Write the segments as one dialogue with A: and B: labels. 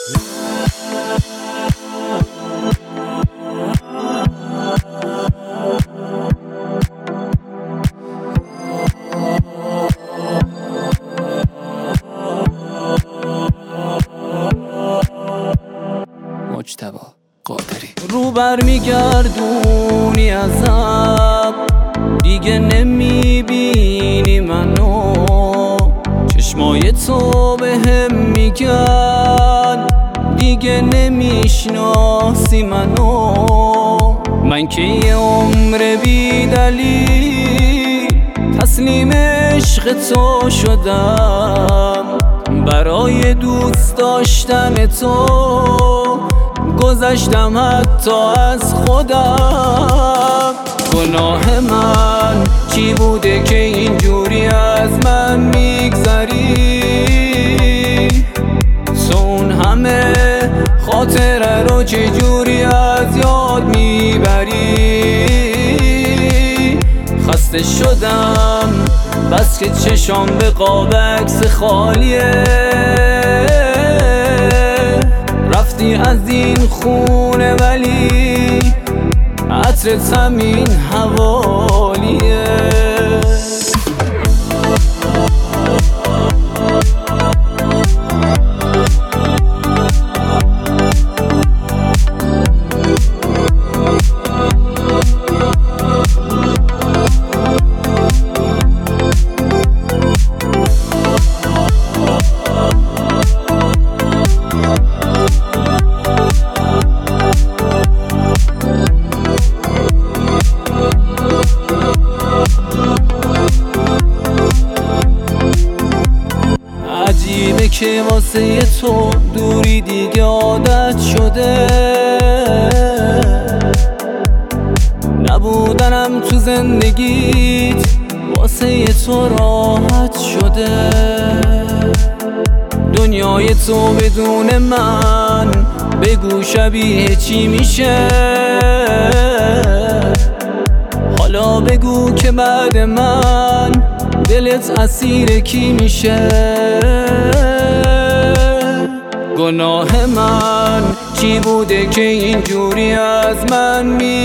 A: مجتبی قادری.
B: رو بر میگردونی ازم، دیگه نمیبینی منو، چشمای تو بهم میگن دیگه نمیشناسی منو. من که یه عمر بی دلیل تسلیم عشق تو شدم، برای دوست داشتن تو گذشتم حتی از خودم. گناه من چی بوده که اینجوری از من میگذری؟ تو اون همه خاطره رو چجوری از یاد میبری؟ خسته شدم بس که چشام به قاب عکس خالیه، رفتی از این خونه ولی عطرت همین حوالیه. عجیبه که واسه تو دوری دیگه عادت شده، نبودنم تو زندگیت واسه تو راحت شده. دنیای تو بدون من بگو شبیه چی میشه؟ حالا بگو که بعد من دلت اسیر کی میشه؟ گناه من چی بوده که اینجوری از من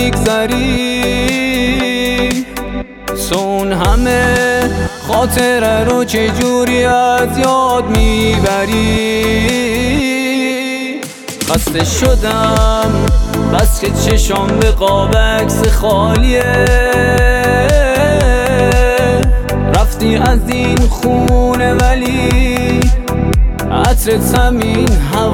B: میگذری؟ تو اون همه خاطره رو چجوری از یاد میبری؟ خسته شدم بس که چشام به قاب عکس خالیه، رفتی از این خونه ولی عطرت همین